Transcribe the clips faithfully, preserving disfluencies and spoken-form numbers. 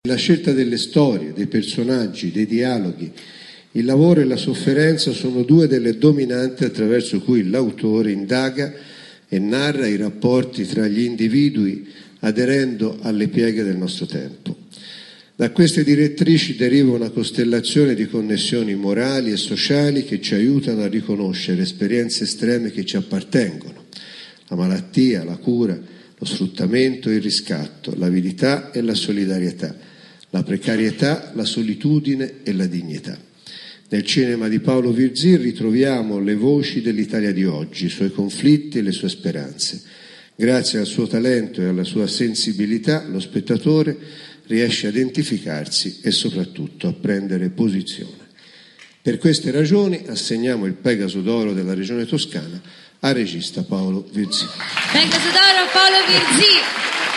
La scelta delle storie, dei personaggi, dei dialoghi, il lavoro e la sofferenza sono due delle dominanti attraverso cui l'autore indaga e narra i rapporti tra gli individui aderendo alle pieghe del nostro tempo. Da queste direttrici deriva una costellazione di connessioni morali e sociali che ci aiutano a riconoscere esperienze estreme che ci appartengono: la malattia, la cura, lo sfruttamento e il riscatto, l'avidità e la solidarietà, la precarietà, la solitudine e la dignità. Nel cinema di Paolo Virzì ritroviamo le voci dell'Italia di oggi, i suoi conflitti e le sue speranze. Grazie al suo talento e alla sua sensibilità, lo spettatore riesce a identificarsi e soprattutto a prendere posizione. Per queste ragioni assegniamo il Pegaso d'Oro della Regione Toscana al regista Paolo Virzì. Pegaso d'Oro Paolo Virzì!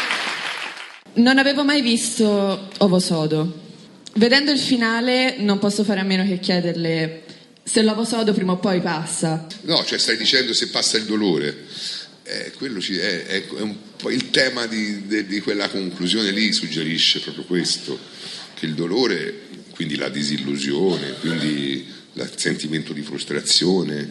Non avevo mai visto Ovo Sodo. Vedendo il finale non posso fare a meno che chiederle se l'uovo sodo prima o poi passa. No, cioè stai dicendo se passa il dolore. Eh, quello ci, è, è, è un po' il tema di, di, di quella conclusione lì, suggerisce proprio questo, che il dolore, quindi la disillusione, quindi il sentimento di frustrazione,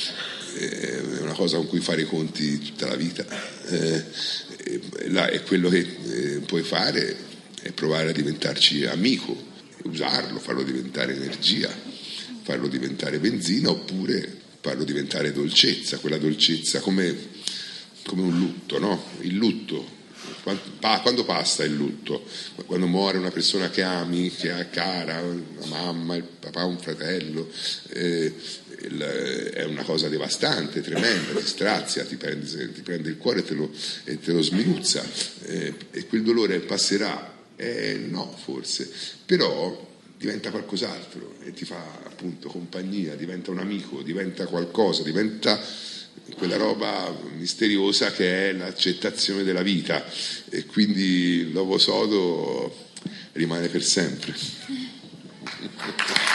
è una cosa con cui fare i conti tutta la vita. Eh, è quello che eh, puoi fare è provare a diventarci amico, usarlo, farlo diventare energia, farlo diventare benzina, oppure farlo diventare dolcezza, quella dolcezza come, come un lutto, no? Il lutto, quando, quando passa il lutto? Quando muore una persona che ami, che è cara, una mamma, il papà, un fratello, eh, il, è una cosa devastante, tremenda, ti strazia, ti prende, ti prende il cuore e te lo, e te lo sminuzza, eh, e quel dolore passerà. Eh, no, forse, però diventa qualcos'altro e ti fa appunto compagnia, diventa un amico, diventa qualcosa, diventa quella roba misteriosa che è l'accettazione della vita, e quindi l'uovo sodo rimane per sempre.